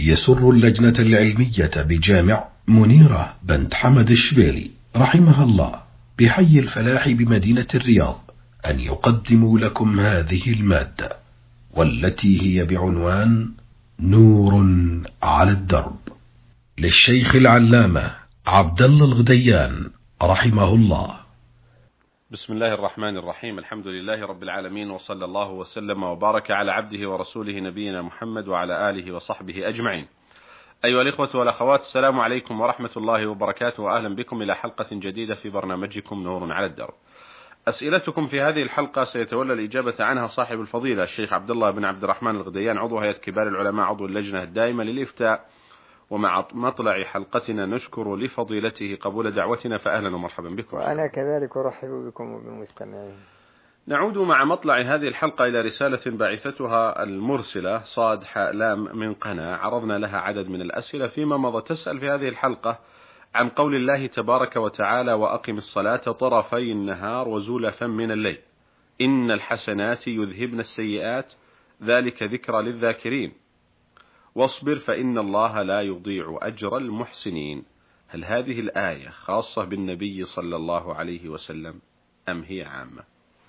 يسر اللجنة العلمية بجامع منيرة بنت حمد الشبيلي رحمها الله بحي الفلاح بمدينة الرياض أن يقدموا لكم هذه المادة، والتي هي بعنوان نور على الدرب، للشيخ العلامة عبد الله الغديان رحمه الله. بسم الله الرحمن الرحيم. الحمد لله رب العالمين، وصلى الله وسلم وبارك على عبده ورسوله نبينا محمد وعلى آله وصحبه أجمعين. أيها الإخوة والأخوات، السلام عليكم ورحمة الله وبركاته، وأهلا بكم إلى حلقة جديدة في برنامجكم نور على الدرب. أسئلتكم في هذه الحلقة سيتولى الإجابة عنها صاحب الفضيلة الشيخ عبد الله بن عبد الرحمن الغديان، عضو هيئة كبار العلماء، عضو اللجنة الدائمة للإفتاء. ومع مطلع حلقتنا نشكر لفضيلته قبول دعوتنا، فأهلا ومرحبا بكم. وأنا كذلك أرحب بكم وبالمستمعين. نعود مع مطلع هذه الحلقة إلى رسالة باعثتها المرسلة صاد حاء لام من قنا، عرضنا لها عدد من الأسئلة فيما مضى. تسأل في هذه الحلقة عن قول الله تبارك وتعالى: وأقم الصلاة طرفي النهار وزلفا من الليل إن الحسنات يذهبن السيئات ذلك ذكرى للذاكرين واصبر فإن الله لا يضيع أجر المحسنين. هل هذه الآية خاصة بالنبي صلى الله عليه وسلم أم هي عامة؟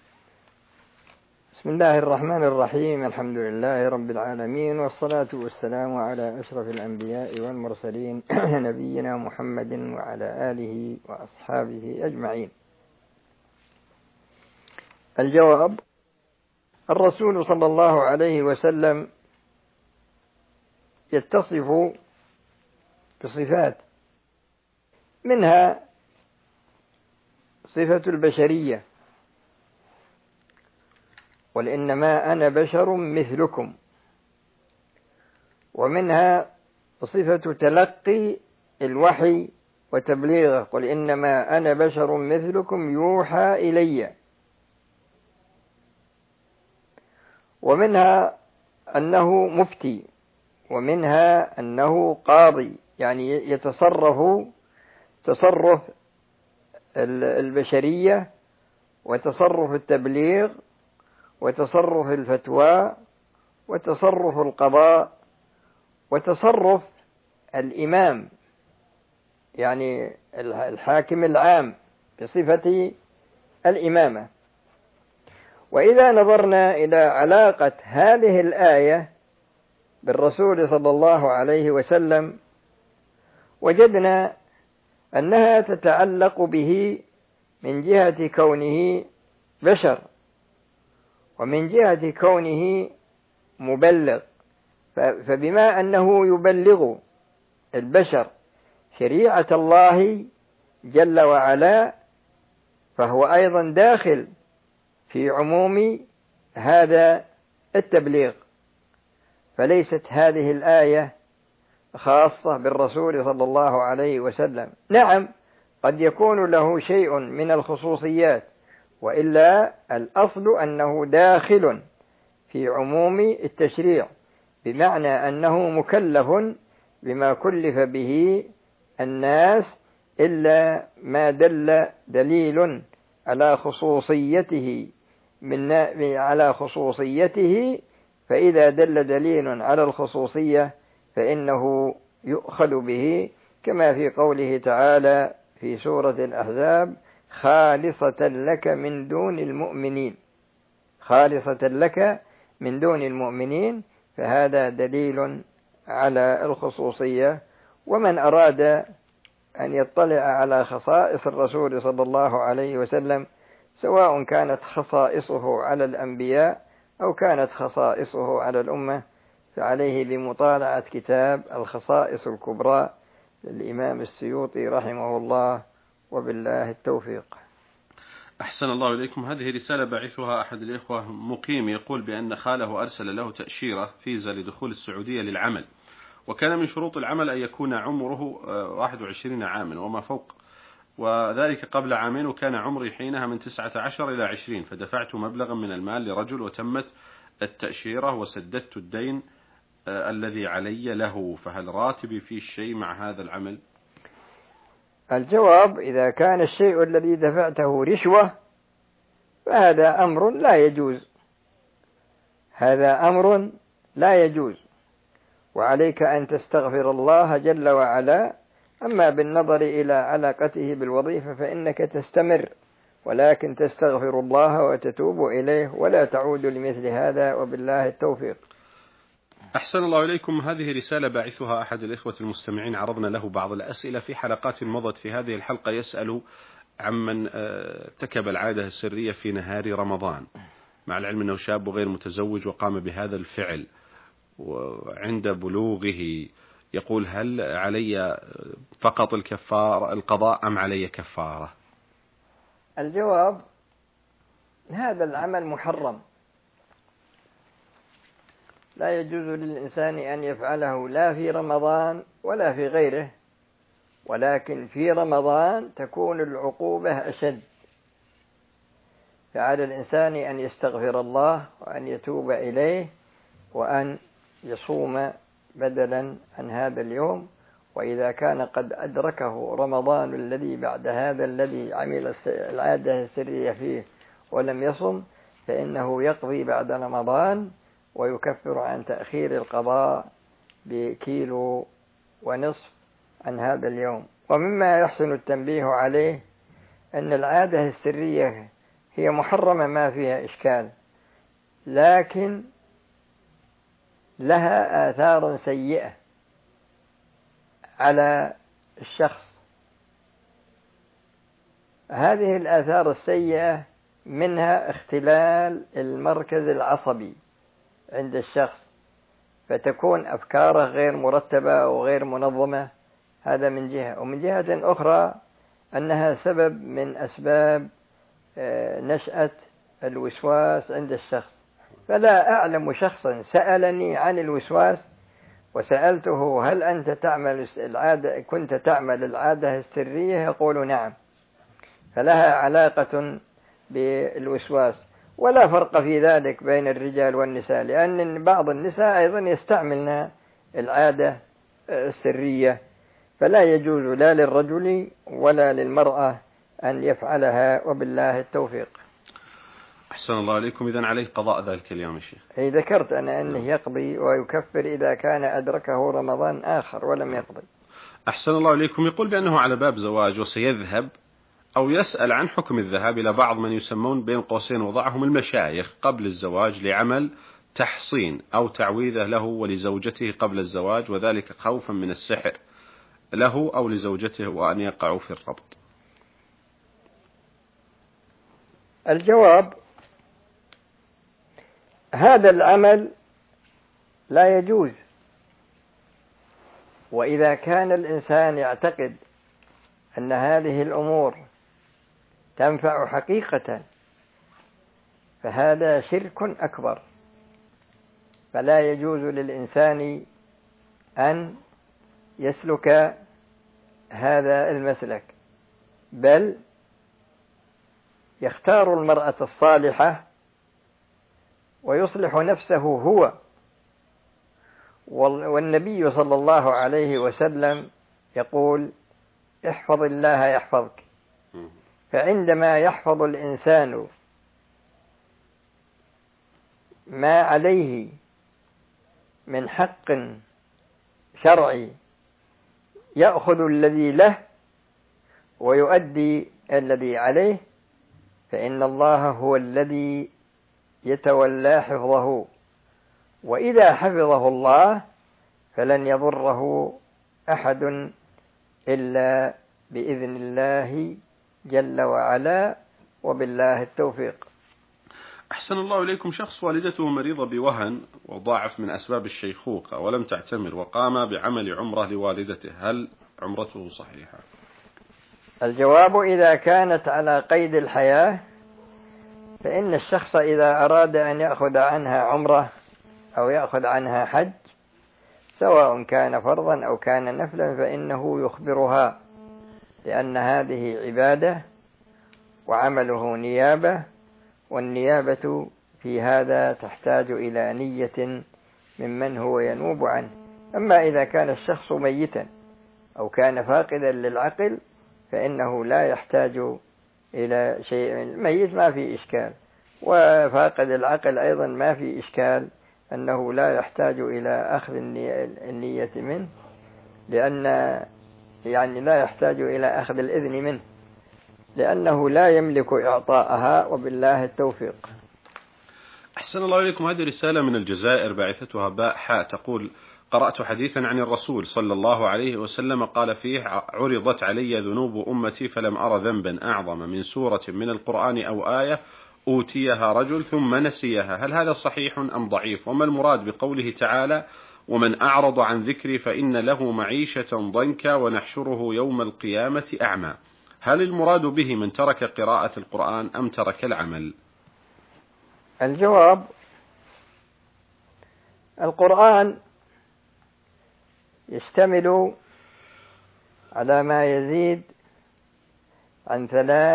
بسم الله الرحمن الرحيم. الحمد لله رب العالمين، والصلاة والسلام على أشرف الأنبياء والمرسلين نبينا محمد وعلى آله وأصحابه أجمعين. الجواب: الرسول صلى الله عليه وسلم يتصف بصفات، منها صفة البشرية، قل إنما أنا بشر مثلكم، ومنها صفة تلقي الوحي وتبليغه، قل إنما أنا بشر مثلكم يوحى إلي، ومنها أنه مفتي، ومنها أنه قاضي، يعني يتصرف تصرف البشرية وتصرف التبليغ وتصرف الفتوى وتصرف القضاء وتصرف الإمام، يعني الحاكم العام بصفة الإمامة. وإذا نظرنا إلى علاقة هذه الآية بالرسول صلى الله عليه وسلم وجدنا أنها تتعلق به من جهة كونه بشر، ومن جهة كونه مبلغ، فبما أنه يبلغ البشر شريعة الله جل وعلا، فهو أيضا داخل في عموم هذا التبليغ. فليست هذه الآية خاصة بالرسول صلى الله عليه وسلم. نعم، قد يكون له شيء من الخصوصيات، وإلا الأصل أنه داخل في عموم التشريع، بمعنى أنه مكلف بما كلف به الناس، إلا ما دل دليل على خصوصيته، فإذا دل دليل على الخصوصية فإنه يؤخذ به، كما في قوله تعالى في سورة الأحزاب: خالصة لك من دون المؤمنين، خالصة لك من دون المؤمنين، فهذا دليل على الخصوصية. ومن أراد أن يطلع على خصائص الرسول صلى الله عليه وسلم، سواء كانت خصائصه على الأنبياء أو كانت خصائصه على الأمة، فعليه بمطالعة كتاب الخصائص الكبرى للإمام السيوطي رحمه الله، وبالله التوفيق. أحسن الله إليكم. هذه رسالة باعثها أحد الإخوة مقيم، يقول بأن خاله أرسل له تأشيرة فيزا لدخول السعودية للعمل، وكان من شروط العمل أن يكون عمره 21 عاما وما فوق، وذلك قبل عامين، وكان عمري حينها من 19 إلى 20، فدفعت مبلغا من المال لرجل وتمت التأشيرة وسددت الدين الذي علي له، فهل راتبي فيه شيء مع هذا العمل؟ الجواب: إذا كان الشيء الذي دفعته رشوة فهذا أمر لا يجوز، هذا أمر لا يجوز. وعليك أن تستغفر الله جل وعلا. أما بالنظر إلى علاقته بالوظيفة فإنك تستمر، ولكن تستغفر الله وتتوب إليه ولا تعود لمثل هذا، وبالله التوفيق. أحسن الله إليكم. هذه رسالة باعثها أحد الإخوة المستمعين، عرضنا له بعض الأسئلة في حلقات مضت. في هذه الحلقة يسأل عمن ارتكب العادة السرية في نهار رمضان، مع العلم أنه شاب غير متزوج وقام بهذا الفعل، وعند بلوغه يقول: هل علي فقط القضاء أم علي كفارة؟ الجواب: هذا العمل محرم، لا يجوز للإنسان أن يفعله لا في رمضان ولا في غيره، ولكن في رمضان تكون العقوبة أشد، فعلى الإنسان أن يستغفر الله وأن يتوب إليه وأن يصوم بدلا عن هذا اليوم. وإذا كان قد أدركه رمضان الذي بعد هذا الذي عمل العادة السرية فيه ولم يصم، فإنه يقضي بعد رمضان ويكفر عن تأخير القضاء بكيلو ونصف عن هذا اليوم. ومما يحسن التنبيه عليه أن العادة السرية هي محرمة ما فيها إشكال، لكن لها آثار سيئة على الشخص. هذه الآثار السيئة منها اختلال المركز العصبي عند الشخص، فتكون أفكاره غير مرتبة وغير منظمة، هذا من جهة. ومن جهة أخرى أنها سبب من أسباب نشأة الوسواس عند الشخص. فلا أعلم شخصا سألني عن الوسواس وسألته: هل أنت تعمل العادة، كنت تعمل العادة السرية؟ يقول: نعم. فلها علاقة بالوسواس. ولا فرق في ذلك بين الرجال والنساء، لأن بعض النساء أيضا يستعملن العادة السرية، فلا يجوز لا للرجل ولا للمرأة أن يفعلها، وبالله التوفيق. أحسن الله عليكم. إذن عليه قضاء ذلك اليوم يا شيخ؟ ذكرت أنا أنه يقضي ويكفر إذا كان أدركه رمضان آخر ولم يقضي. أحسن الله عليكم. يقول بأنه على باب زواج وسيذهب أو يسأل عن حكم الذهاب إلى بعض من يسمون بين قوسين وضعهم المشايخ قبل الزواج لعمل تحصين أو تعويذة له ولزوجته قبل الزواج، وذلك خوفا من السحر له أو لزوجته وأن يقعوا في الربط. الجواب: هذا العمل لا يجوز. وإذا كان الإنسان يعتقد أن هذه الأمور تنفع حقيقة فهذا شرك أكبر، فلا يجوز للإنسان أن يسلك هذا المسلك، بل يختار المرأة الصالحة ويصلح نفسه هو. والنبي صلى الله عليه وسلم يقول: احفظ الله يحفظك. فعندما يحفظ الإنسان ما عليه من حق شرعي يأخذ الذي له ويؤدي الذي عليه، فإن الله هو الذي يتولى حفظه، وإذا حفظه الله فلن يضره أحد إلا بإذن الله جل وعلا، وبالله التوفيق. أحسن الله إليكم. شخص والدته مريضة بوهن وضاعف من أسباب الشيخوخة ولم تعتمر، وقام بعمل عمرة لوالدته، هل عمرته صحيحة؟ الجواب: إذا كانت على قيد الحياة فإن الشخص إذا أراد أن يأخذ عنها عمرة أو يأخذ عنها حج، سواء كان فرضا أو كان نفلا، فإنه يخبرها، لأن هذه عبادة وعمله نيابة، والنيابة في هذا تحتاج إلى نية ممن هو ينوب عنه. أما إذا كان الشخص ميتا أو كان فاقدا للعقل فإنه لا يحتاج إلى شيء. الميت ما في إشكال، وفاقد العقل أيضا ما في إشكال أنه لا يحتاج إلى أخذ النية منه، لأن يعني لا يحتاج إلى أخذ الإذن منه، لأنه لا يملك إعطاءها، وبالله التوفيق. أحسن الله إليكم. هذه رسالة من الجزائر باعثتها باء حاء تقول: قرأت حديثا عن الرسول صلى الله عليه وسلم قال فيه: عرضت علي ذنوب أمتي فلم أرى ذنبا أعظم من سورة من القرآن أو آية أوتيها رجل ثم نسيها. هل هذا صحيح أم ضعيف؟ وما المراد بقوله تعالى: ومن أعرض عن ذكري فإن له معيشة ضنكا ونحشره يوم القيامة أعمى؟ هل المراد به من ترك قراءة القرآن أم ترك العمل؟ الجواب: القرآن يشتمل على ما يزيد عن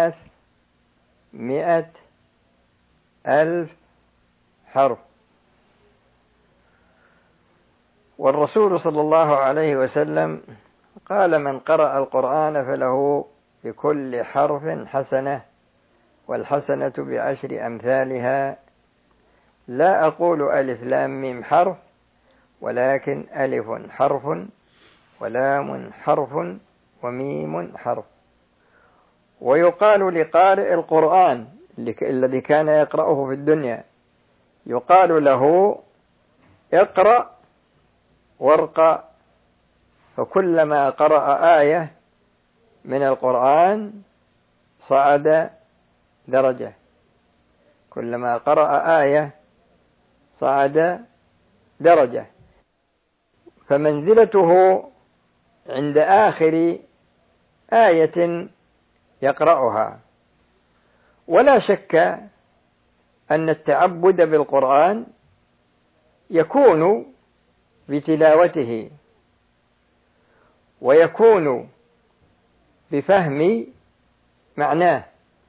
300,000 حرف، والرسول صلى الله عليه وسلم قال: من قرأ القرآن فله بكل حرف حسنة، والحسنة ب10 أمثالها. لا أقول ألف لام ميم حرف، ولكن ألف حرف ولام حرف وميم حرف. ويقال لقارئ القرآن الذي كان يقرأه في الدنيا، يقال له: اقرأ وارقى، فكلما قرأ آية من القرآن صعد درجة، كلما قرأ آية صعد درجة، فمنزلته عند آخر آية يقرأها. ولا شك أن التعبد بالقرآن يكون بتلاوته، ويكون بفهم معناه،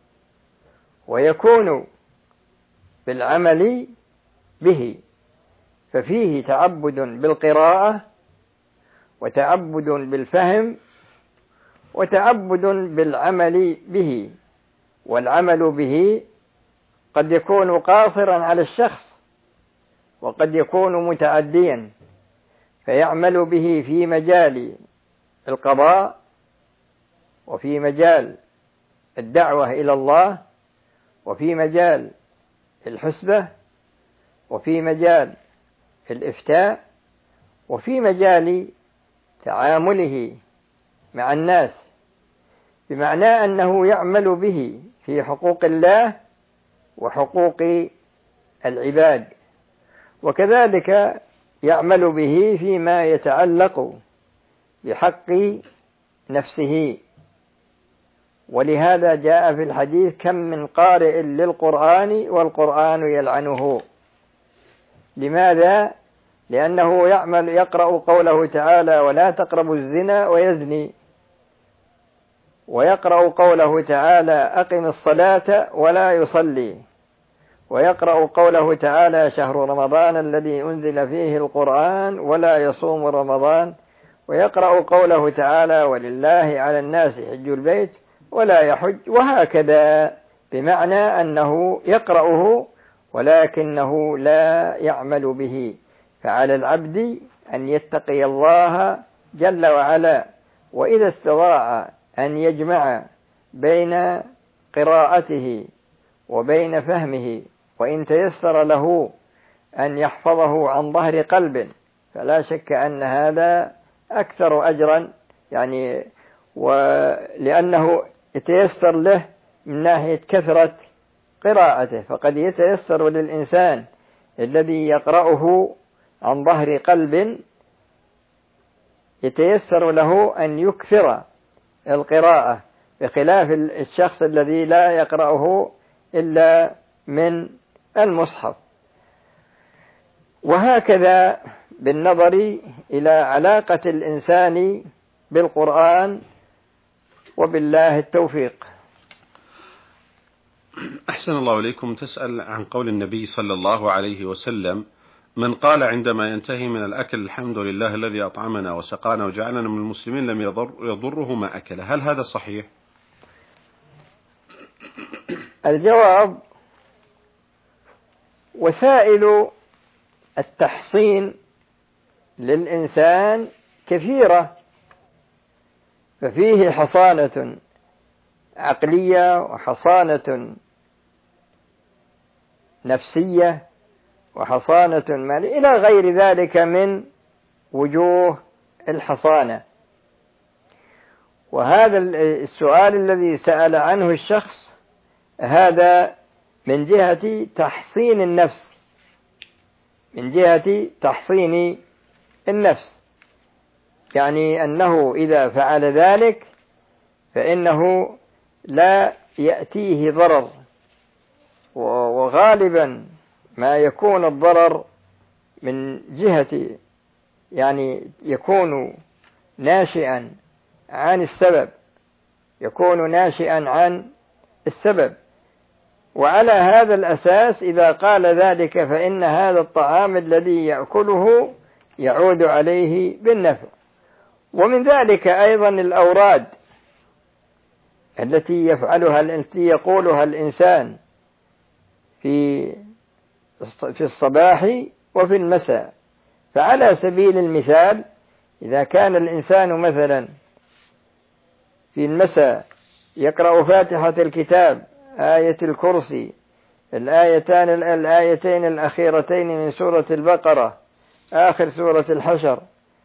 ويكون بالعمل به، ففيه تعبد بالقراءة، وتعبد بالفهم، وتعبد بالعمل به. والعمل به قد يكون قاصرا على الشخص، وقد يكون متعديا، فيعمل به في مجال القضاء، وفي مجال الدعوة إلى الله، وفي مجال الحسبة، وفي مجال الإفتاء، وفي مجال تعامله مع الناس، بمعنى أنه يعمل به في حقوق الله وحقوق العباد، وكذلك يعمل به فيما يتعلق بحق نفسه. ولهذا جاء في الحديث: كم من قارئ للقرآن والقرآن يلعنه. لماذا؟ لأنه يقرأ قوله تعالى: ولا تقربوا الزنا ويزني، ويقرأ قوله تعالى: أقم الصلاة ولا يصلي، ويقرأ قوله تعالى: شهر رمضان الذي أنزل فيه القرآن ولا يصوم رمضان، ويقرأ قوله تعالى: ولله على الناس حج البيت ولا يحج، وهكذا، بمعنى أنه يقرأه ولكنه لا يعمل به. فعلى العبد أن يتقي الله جل وعلا، وإذا استطاع أن يجمع بين قراءته وبين فهمه، وإن تيسر له أن يحفظه عن ظهر قلب، فلا شك أن هذا أكثر أجرا، يعني ولأنه يتيسر له من ناحية كثرة قراءته. فقد يتيسر للإنسان الذي يقرأه عن ظهر قلب، يتيسر له أن يكثر القراءة، بخلاف الشخص الذي لا يقرأه إلا من المصحف. وهكذا بالنظر إلى علاقة الإنسان بالقرآن، وبالله التوفيق. أحسن الله إليكم. تسأل عن قول النبي صلى الله عليه وسلم: من قال عندما ينتهي من الأكل: الحمد لله الذي أطعمنا وسقانا وجعلنا من المسلمين، لم يضره ما أكل. هل هذا صحيح؟ الجواب: وسائل التحصين للإنسان كثيرة، ففيه حصانة عقلية وحصانة نفسية وحصانة مالية إلى غير ذلك من وجوه الحصانة. وهذا السؤال الذي سأل عنه الشخص هذا من جهة تحصين النفس، من جهة تحصين النفس، يعني أنه إذا فعل ذلك فإنه لا يأتيه ضرر، وغالبا ما يكون الضرر من جهة يعني يكون ناشئا عن السبب، يكون ناشئا عن السبب. وعلى هذا الأساس إذا قال ذلك فإن هذا الطعام الذي يأكله يعود عليه بالنفع. ومن ذلك أيضا الأوراد التي يقولها الإنسان في الصباح وفي المساء. فعلى سبيل المثال إذا كان الإنسان مثلا في المساء يقرأ فاتحة الكتاب، آية الكرسي، الآيتين الأخيرتين من سورة البقرة، آخر سورة الحشر،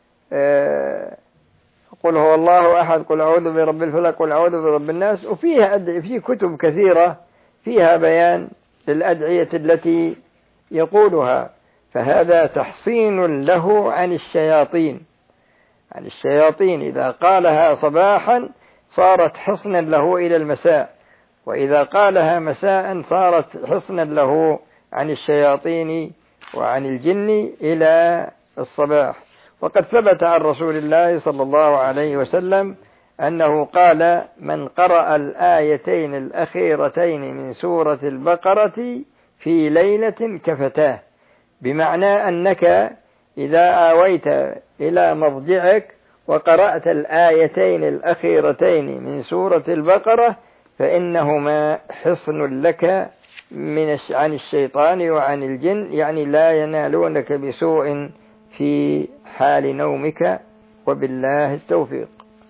قل هو الله أحد، قل أعوذ برب الفلق، قل أعوذ برب الناس. وفيها في كتب كثيرة فيها بيان للأدعية التي يقولها، فهذا تحصين له عن الشياطين، عن الشياطين. إذا قالها صباحا صارت حصنا له إلى المساء، وإذا قالها مساء صارت حصنا له عن الشياطين وعن الجن إلى الصباح. وقد ثبت عن رسول الله صلى الله عليه وسلم أنه قال: من قرأ الآيتين الأخيرتين من سورة البقرة في ليلة كفتاه، بمعنى أنك إذا آويت إلى مضجعك وقرأت الآيتين الأخيرتين من سورة البقرة فإنهما حصن لك عن الشيطان وعن الجن، يعني لا ينالونك بسوء في حال نومك، وبالله التوفيق.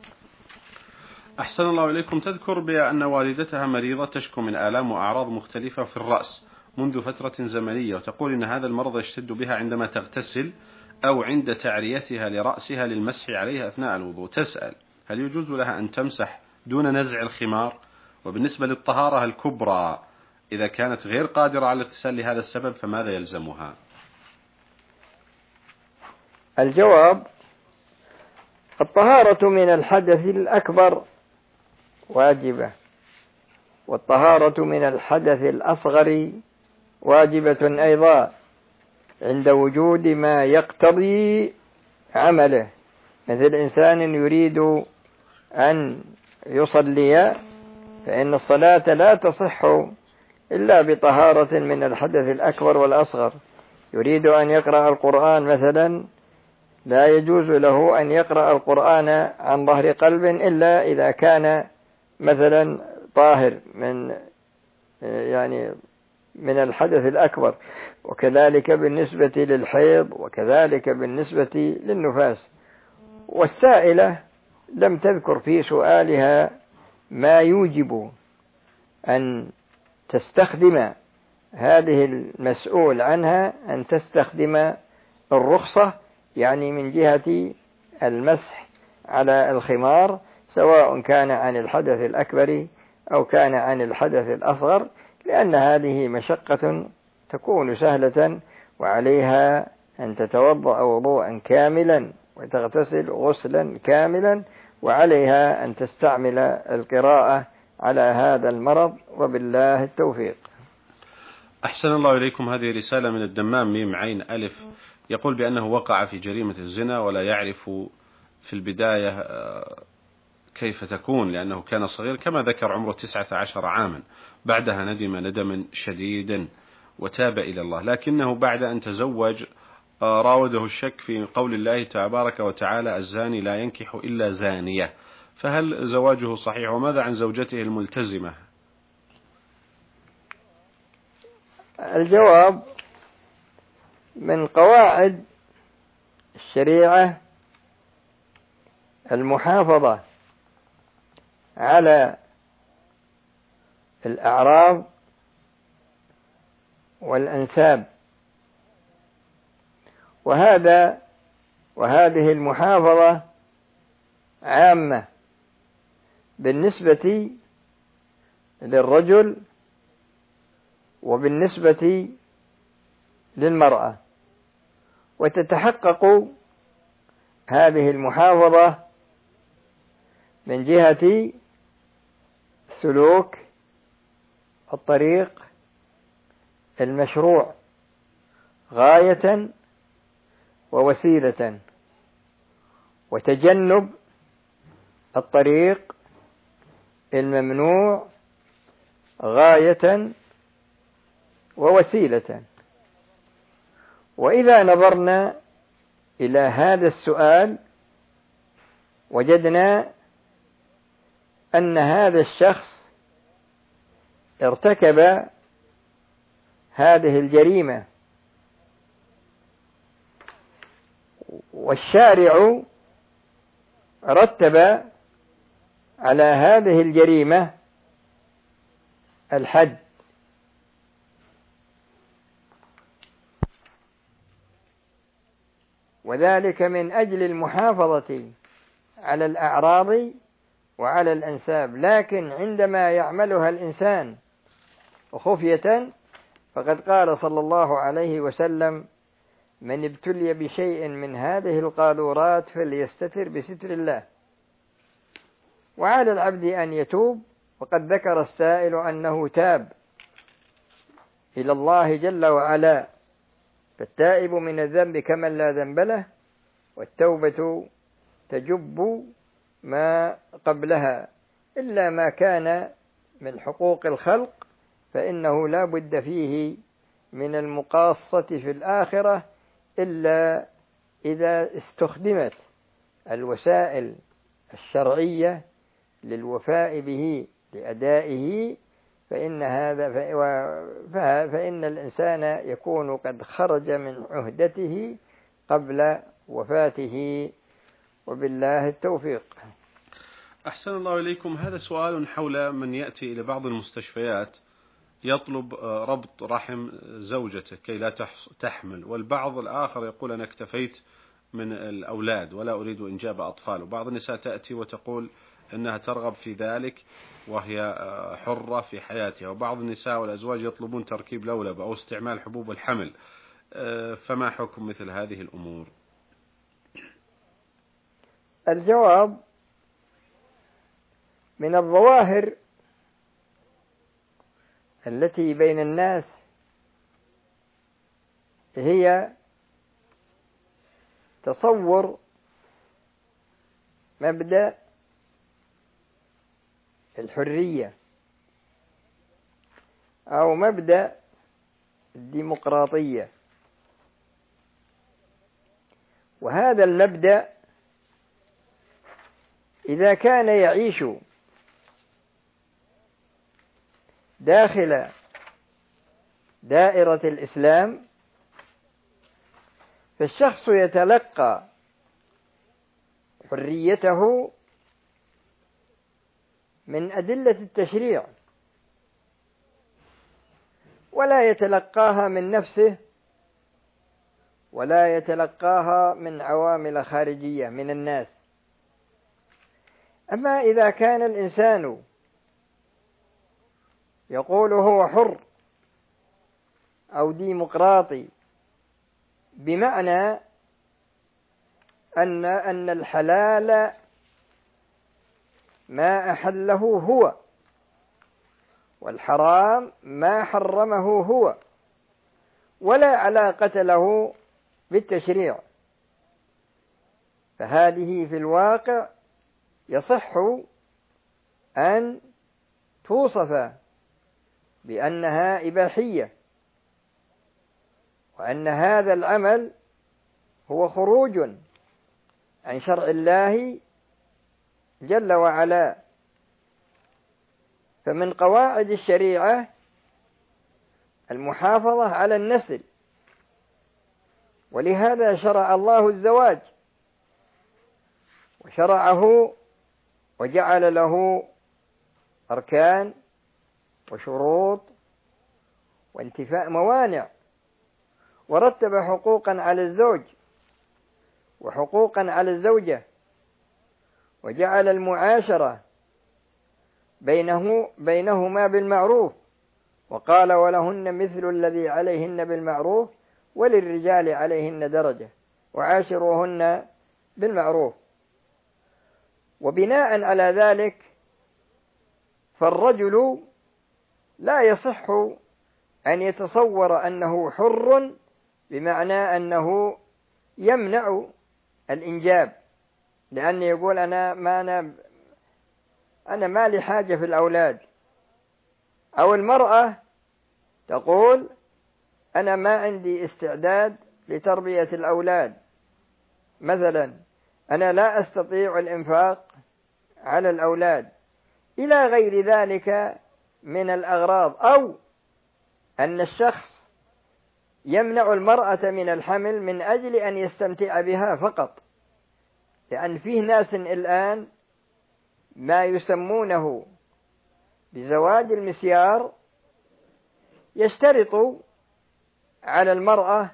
أحسن الله إليكم. تذكر بأن والدتها مريضة تشكو من آلام وأعراض مختلفة في الرأس منذ فترة زمنية، وتقول إن هذا المرض يشتد بها عندما تغتسل أو عند تعريتها لرأسها للمسح عليها أثناء الوضوء. تسأل: هل يجوز لها أن تمسح دون نزع الخمار؟ وبالنسبة للطهارة الكبرى إذا كانت غير قادرة على الاغتسال لهذا السبب فماذا يلزمها؟ الجواب: الطهارة من الحدث الأكبر واجبة، والطهارة من الحدث الأصغر واجبة أيضا عند وجود ما يقتضي عمله، مثل إنسان يريد أن يصلي فإن الصلاة لا تصح إلا بطهارة من الحدث الأكبر والأصغر. يريد أن يقرأ القرآن مثلا، لا يجوز له أن يقرأ القرآن عن ظهر قلب إلا إذا كان مثلا طاهر من الحدث الأكبر، وكذلك بالنسبة للحيض، وكذلك بالنسبة للنفاس. والسائلة لم تذكر في سؤالها ما يوجب أن تستخدم هذه المسؤول عنها أن تستخدم الرخصة، يعني من جهة المسح على الخمار، سواء كان عن الحدث الأكبر أو كان عن الحدث الأصغر، لأن هذه مشقة تكون سهلة، وعليها أن تتوضأ وضوءا كاملا وتغتسل غسلا كاملا، وعليها أن تستعمل القراءة على هذا المرض، وبالله التوفيق. أحسن الله إليكم. هذه رسالة من الدمام ميم عين ألف، يقول بأنه وقع في جريمة الزنا ولا يعرف في البداية كيف تكون، لأنه كان صغير كما ذكر عمره 19 عاما. بعدها ندم ندما شديدا وتاب إلى الله، لكنه بعد أن تزوج راوده الشك في قول الله تبارك وتعالى: الزاني لا ينكح إلا زانية. فهل زواجه صحيح؟ وماذا عن زوجته الملتزمة؟ الجواب: من قواعد الشريعة المحافظة على الأعراض والأنساب، وهذه المحافظة عامة بالنسبة للرجل وبالنسبة للمرأة، وتتحقق هذه المحافظة من جهة سلوك الطريق المشروع غاية ووسيلة، وتجنب الطريق الممنوع غاية ووسيلة. وإذا نظرنا إلى هذا السؤال وجدنا أن هذا الشخص ارتكب هذه الجريمة، والشارع رتب على هذه الجريمة الحد، وذلك من أجل المحافظة على الأعراض وعلى الأنساب. لكن عندما يعملها الإنسان خفية، فقد قال صلى الله عليه وسلم: من ابتلي بشيء من هذه القاذورات فليستتر بستر الله. وعلى العبد أن يتوب، وقد ذكر السائل أنه تاب إلى الله جل وعلا، فالتائب من الذنب كمن لا ذنب له، والتوبة تجب ما قبلها، إلا ما كان من حقوق الخلق فإنه لا بد فيه من المقاصة في الآخرة، إلا إذا استخدمت الوسائل الشرعية للوفاء به لأدائه، فإن الإنسان يكون قد خرج من عهدته قبل وفاته، وبالله التوفيق. أحسن الله إليكم. هذا سؤال حول من يأتي إلى بعض المستشفيات يطلب ربط رحم زوجته كي لا تحمل، والبعض الآخر يقول أنا اكتفيت من الأولاد ولا أريد إنجاب أطفال، وبعض النساء تأتي وتقول أنها ترغب في ذلك وهي حرة في حياتها، وبعض النساء والأزواج يطلبون تركيب لولب أو استعمال حبوب الحمل، فما حكم مثل هذه الأمور؟ الجواب: من الظواهر التي بين الناس هي تصور مبدأ الحرية أو مبدأ الديمقراطية، وهذا المبدأ إذا كان يعيش داخل دائرة الإسلام فالشخص يتلقى حريته من أدلة التشريع، ولا يتلقاها من نفسه ولا يتلقاها من عوامل خارجية من الناس. أما إذا كان الإنسان يقول هو حر أو ديمقراطي، بمعنى أن الحلال ما أحله هو، والحرام ما حرمه هو، ولا علاقة له بالتشريع، فهذه في الواقع يصح أن توصف بأنها إباحية، وأن هذا العمل هو خروج عن شرع الله جل وعلا. فمن قواعد الشريعة المحافظة على النسل، ولهذا شرع الله الزواج، وشرعه وجعل له أركان وشروط وانتفاء موانع، ورتب حقوقا على الزوج وحقوقا على الزوجة، وجعل المعاشرة بينهما بالمعروف، وقال ولهن مثل الذي عليهن بالمعروف وللرجال عليهن درجة وعاشروهن بالمعروف. وبناء على ذلك فالرجل لا يصح أن يتصور أنه حر، بمعنى أنه يمنع الإنجاب، لأنه يقول أنا ما لي حاجة في الأولاد، أو المرأة تقول أنا ما عندي استعداد لتربية الأولاد، مثلا أنا لا أستطيع الإنفاق على الأولاد، إلى غير ذلك من الأغراض، أو أن الشخص يمنع المرأة من الحمل من أجل أن يستمتع بها فقط، لأن فيه ناس الآن ما يسمونه بزواج المسيار، يشترط على المرأة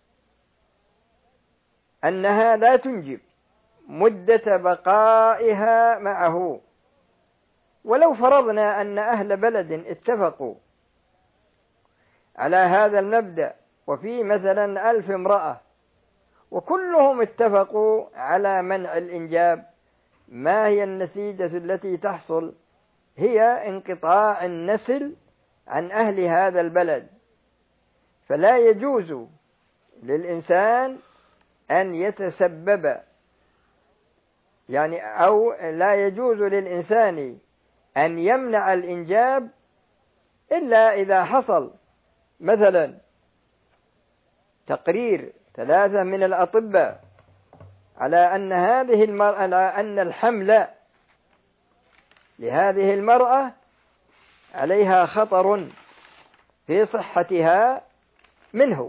أنها لا تنجب مدة بقائها معه. ولو فرضنا أن أهل بلد اتفقوا على هذا المبدأ، وفي مثلا 1000 امرأة وكلهم اتفقوا على منع الإنجاب، ما هي النتيجة التي تحصل؟ هي انقطاع النسل عن أهل هذا البلد. فلا يجوز للإنسان أن يتسبب، أو لا يجوز للإنسان أن يمنع الإنجاب إلا إذا حصل مثلا تقرير 3 من الأطباء على أن هذه المرأة، على أن الحمل لهذه المرأة عليها خطر في صحتها منه،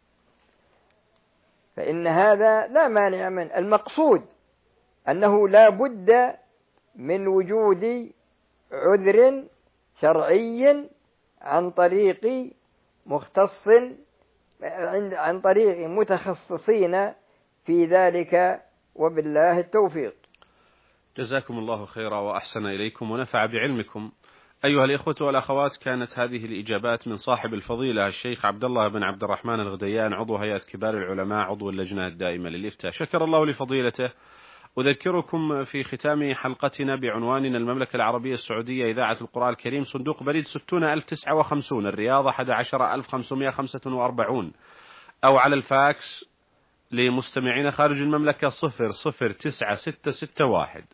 فإن هذا لا مانع منه. المقصود أنه لا بد من وجود عذر شرعي عن طريق مختص، عن طريق متخصصين في ذلك، وبالله التوفيق. جزاكم الله خيرا وأحسن إليكم ونفع بعلمكم. أيها الإخوة والأخوات، كانت هذه الإجابات من صاحب الفضيلة الشيخ عبد الله بن عبد الرحمن الغديان، عضو هيئة كبار العلماء، عضو اللجنة الدائمة للإفتاء، شكر الله لفضيلته. أذكركم في ختام حلقتنا بعنواننا: المملكة العربية السعودية، إذاعة القرآن الكريم، صندوق بريد 60059 الرياض 11545، أو على الفاكس لمستمعين خارج المملكة 00961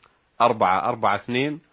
442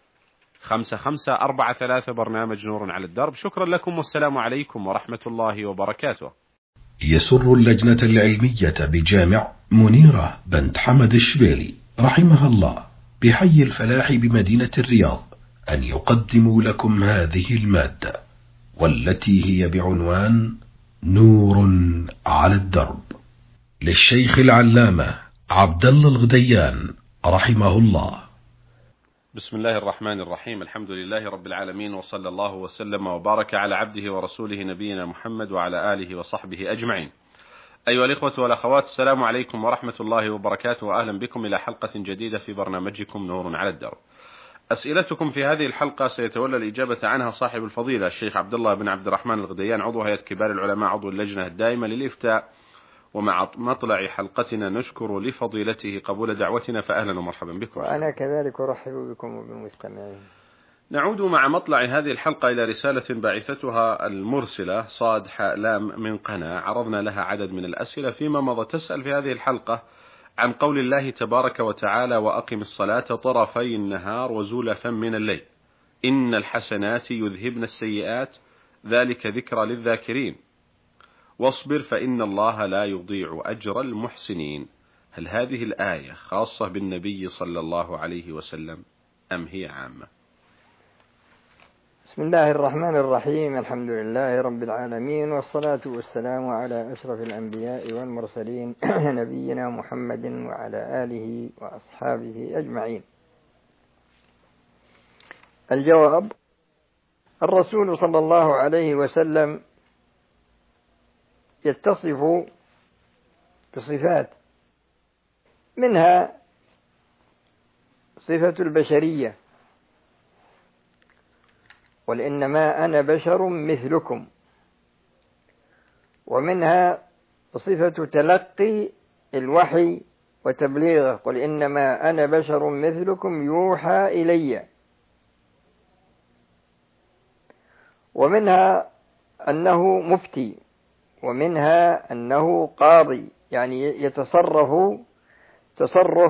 5543. برنامج نور على الدرب. شكرا لكم والسلام عليكم ورحمة الله وبركاته. يسر اللجنة العلمية بجامع منيرة بنت حمد الشبيلي رحمها الله بحي الفلاح بمدينة الرياض أن يقدموا لكم هذه المادة، والتي هي بعنوان نور على الدرب، للشيخ العلامة عبد الله الغديان رحمه الله. بسم الله الرحمن الرحيم. الحمد لله رب العالمين، وصلى الله وسلم وبارك على عبده ورسوله نبينا محمد وعلى آله وصحبه أجمعين. أيها الإخوة والأخوات، السلام عليكم ورحمة الله وبركاته، وأهلا بكم إلى حلقة جديدة في برنامجكم نور على الدرب. أسئلتكم في هذه الحلقة سيتولى الإجابة عنها صاحب الفضيلة الشيخ عبد الله بن عبد الرحمن الغديان، عضو هيئة كبار العلماء، عضو اللجنة الدائمة للإفتاء. ومع مطلع حلقتنا نشكر لفضيلته قبول دعوتنا، فأهلا ومرحبا بكم. وأنا كذلك أرحب بكم وبالمستمعين. نعود مع مطلع هذه الحلقة إلى رسالة باعثتها المرسلة صاد حالام من قناة، عرضنا لها عدد من الأسئلة فيما مضى. تسأل في هذه الحلقة عن قول الله تبارك وتعالى: وأقم الصلاة طرفي النهار وزلفا من الليل إن الحسنات يذهبن السيئات ذلك ذكرى للذاكرين واصبر فإن الله لا يضيع أجر المحسنين. هل هذه الآية خاصة بالنبي صلى الله عليه وسلم أم هي عامة؟ بسم الله الرحمن الرحيم. الحمد لله رب العالمين، والصلاة والسلام على أشرف الأنبياء والمرسلين نبينا محمد وعلى آله وأصحابه أجمعين. الجواب: الرسول صلى الله عليه وسلم يتصف بصفات، منها صفة البشرية، قل إنما أنا بشر مثلكم، ومنها صفة تلقي الوحي وتبليغه، قل إنما أنا بشر مثلكم يوحى إلي، ومنها أنه مفتي، ومنها أنه قاضي، يعني يتصرف تصرف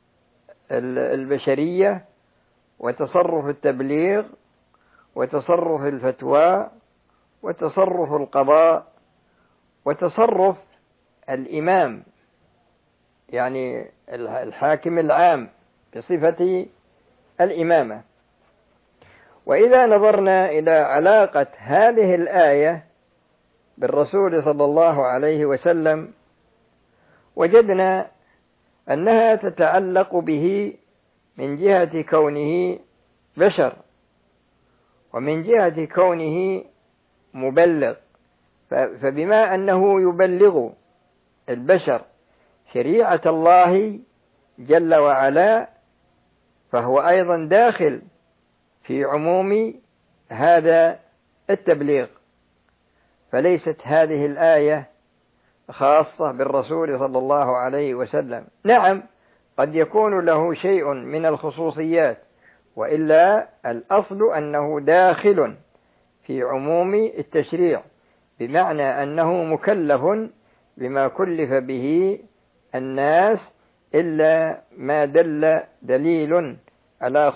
البشرية وتصرف التبليغ وتصرف الفتوى وتصرف القضاء وتصرف الإمام، يعني الحاكم العام بصفة الإمامة. وإذا نظرنا إلى علاقة هذه الآية بالرسول صلى الله عليه وسلم وجدنا أنها تتعلق به من جهة كونه بشر، ومن جهة كونه مبلغ، فبما أنه يبلغ البشر شريعة الله جل وعلا، فهو أيضا داخل في عموم هذا التبليغ. فليست هذه الآية خاصة بالرسول صلى الله عليه وسلم. نعم، قد يكون له شيء من الخصوصيات، وإلا الأصل أنه داخل في عموم التشريع، بمعنى أنه مكلف بما كلف به الناس، إلا ما دل دليل على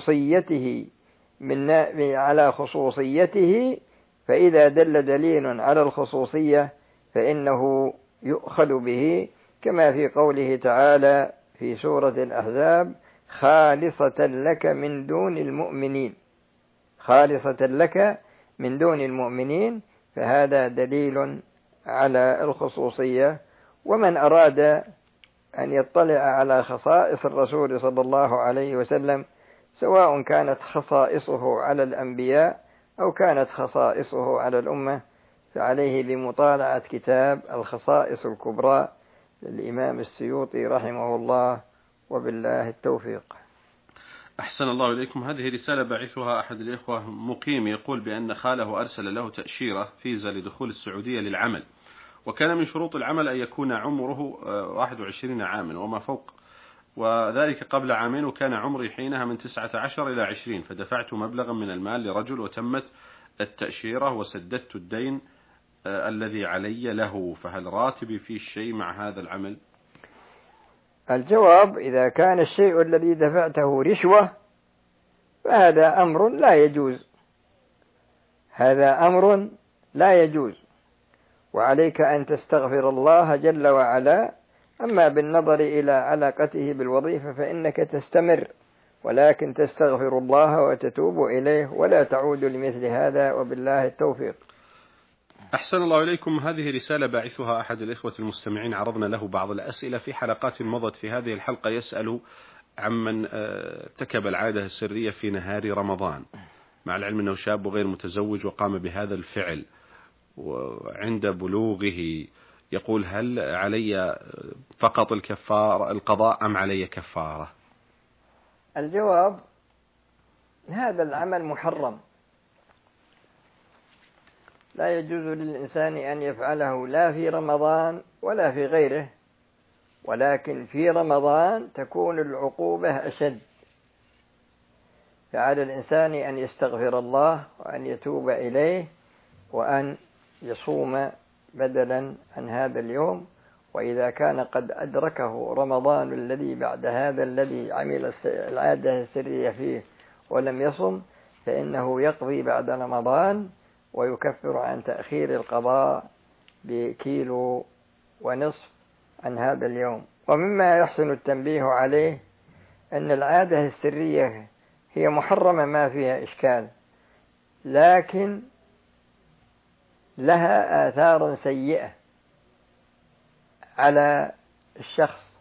خصوصيته، فإذا دل دليل على الخصوصية فإنه يؤخذ به، كما في قوله تعالى في سورة الأحزاب: خالصة لك من دون المؤمنين، خالصة لك من دون المؤمنين، فهذا دليل على الخصوصية. ومن أراد أن يطلع على خصائص الرسول صلى الله عليه وسلم، سواء كانت خصائصه على الأنبياء أو كانت خصائصه على الأمة، فعليه بمطالعة كتاب الخصائص الكبرى للإمام السيوطي رحمه الله، وبالله التوفيق. أحسن الله إليكم. هذه رسالة بعثها أحد الإخوة مقيم، يقول بأن خاله أرسل له تأشيرة فيزا لدخول السعودية للعمل، وكان من شروط العمل أن يكون عمره 21 عاما وما فوق، وذلك قبل عامين، وكان عمري حينها من 19 إلى 20، فدفعت مبلغا من المال لرجل وتمت التأشيرة وسددت الدين الذي علي له، فهل راتبي فيه شيء مع هذا العمل؟ الجواب: إذا كان الشيء الذي دفعته رشوة فهذا أمر لا يجوز، هذا أمر لا يجوز، وعليك أن تستغفر الله جل وعلا. أما بالنظر إلى علاقته بالوظيفة فإنك تستمر، ولكن تستغفر الله وتتوب إليه ولا تعود لمثل هذا، وبالله التوفيق. أحسن الله إليكم. هذه رسالة باعثها أحد الإخوة المستمعين، عرضنا له بعض الأسئلة في حلقات مضت. في هذه الحلقة يسأل عمن ارتكب العادة السرية في نهار رمضان، مع العلم أنه شاب غير متزوج وقام بهذا الفعل، وعند بلوغه يقول: هل علي فقط القضاء أم علي كفارة؟ الجواب: هذا العمل محرم، لا يجوز للإنسان أن يفعله لا في رمضان ولا في غيره، ولكن في رمضان تكون العقوبة أشد، فعلى الإنسان أن يستغفر الله وأن يتوب إليه وأن يصوم بدلا عن هذا اليوم. وإذا كان قد أدركه رمضان الذي بعد هذا الذي عمل العادة السرية فيه ولم يصم، فإنه يقضي بعد رمضان ويكفر عن تأخير القضاء بكيلو ونصف عن هذا اليوم. ومما يحسن التنبيه عليه أن العادة السرية هي محرمة ما فيها إشكال، لكن لها آثار سيئة على الشخص.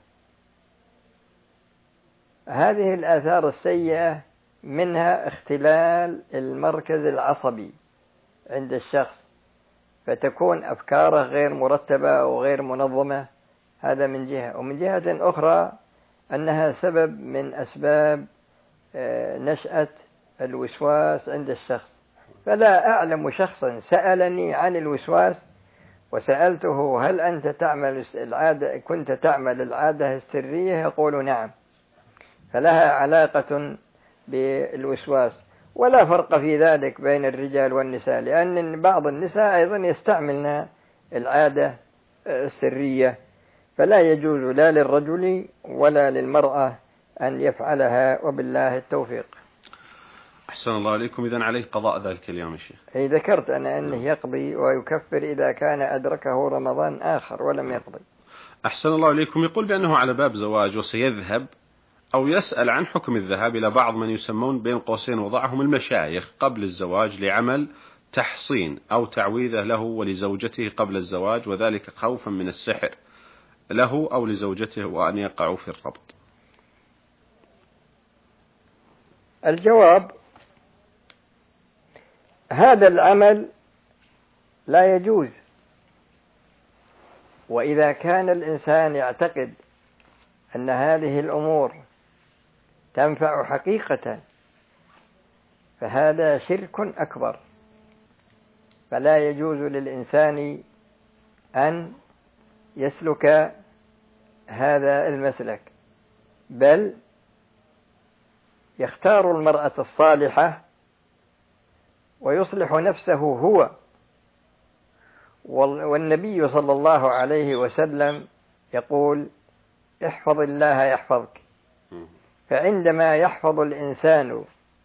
هذه الآثار السيئة منها اختلال المركز العصبي عند الشخص، فتكون أفكاره غير مرتبة أو غير منظمة، هذا من جهة. ومن جهة أخرى أنها سبب من أسباب نشأة الوسواس عند الشخص. فلا أعلم شخصا سألني عن الوسواس وسألته هل أنت تعمل العادة، كنت تعمل العادة السرية؟ يقول نعم. فلها علاقة بالوسواس. ولا فرق في ذلك بين الرجال والنساء، لأن بعض النساء أيضا يستعملن العادة السرية، فلا يجوز لا للرجل ولا للمرأة أن يفعلها، وبالله التوفيق. أحسن الله عليكم. إذن عليه قضاء ذلك اليوم يا شيخ. أي ذكرت أنا أنه يقضي ويكفر إذا كان أدركه رمضان آخر ولم يقضي. أحسن الله عليكم. يقول بأنه على باب زواج وسيذهب أو يسأل عن حكم الذهاب إلى بعض من يسمون بين قوسين وضعهم المشايخ قبل الزواج لعمل تحصين أو تعويذة له ولزوجته قبل الزواج، وذلك خوفا من السحر له أو لزوجته وأن يقعوا في الربط. الجواب: هذا العمل لا يجوز. وإذا كان الإنسان يعتقد أن هذه الأمور تنفع حقيقة فهذا شرك أكبر، فلا يجوز للإنسان أن يسلك هذا المسلك، بل يختار المرأة الصالحة ويصلح نفسه هو. والنبي صلى الله عليه وسلم يقول: احفظ الله يحفظك. فعندما يحفظ الإنسان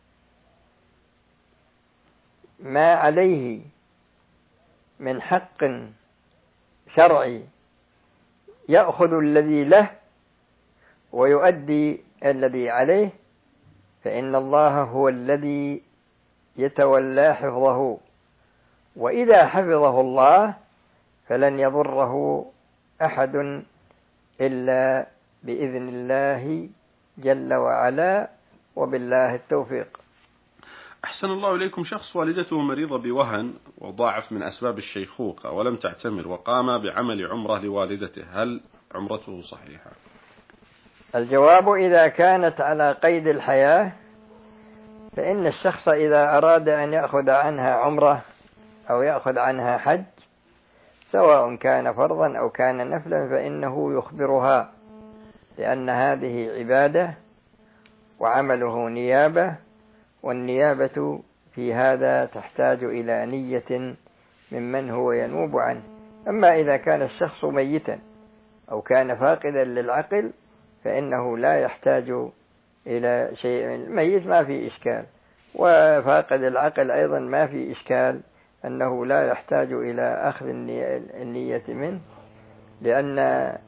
ما عليه من حق شرعي يأخذ الذي له ويؤدي الذي عليه، فإن الله هو الذي يتولى حفظه، وإذا حفظه الله فلن يضره أحد إلا بإذن الله جل وعلا، وبالله التوفيق. أحسن الله إليكم. شخص والدته مريضة بوهن وضاعف من أسباب الشيخوخة ولم تعتمر، وقام بعمل عمرة لوالدته، هل عمرته صحيحة؟ الجواب: إذا كانت على قيد الحياة فإن الشخص إذا أراد أن يأخذ عنها عمرة أو يأخذ عنها حج، سواء كان فرضا أو كان نفلا، فإنه يخبرها، لأن هذه عبادة وعمله نيابة، والنيابة في هذا تحتاج إلى نية ممن هو ينوب عنه. أما إذا كان الشخص ميتا أو كان فاقدا للعقل فإنه لا يحتاج إلى شيء. الميت ما في إشكال، وفاقد العقل أيضا ما في إشكال أنه لا يحتاج إلى أخذ النية منه، لأن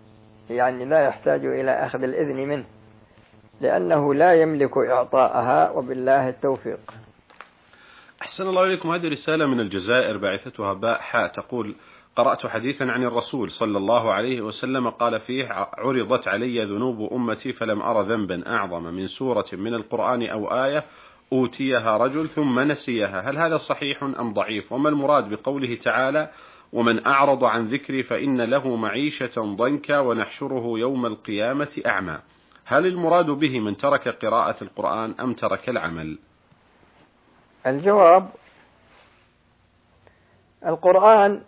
لا يحتاج إلى أخذ الإذن منه، لأنه لا يملك إعطاءها، وبالله التوفيق. أحسن الله إليكم. هذه رسالة من الجزائر باعثتها باء حاء، تقول: قرأت حديثا عن الرسول صلى الله عليه وسلم قال فيه: عرضت علي ذنوب أمتي فلم أرى ذنبا أعظم من سورة من القرآن أو آية أوتيها رجل ثم نسيها. هل هذا صحيح أم ضعيف؟ وما المراد بقوله تعالى: ومن أعرض عن ذكري فإن له معيشة ضنكا ونحشره يوم القيامة أعمى؟ هل المراد به من ترك قراءة القرآن أم ترك العمل؟ الجواب: القرآن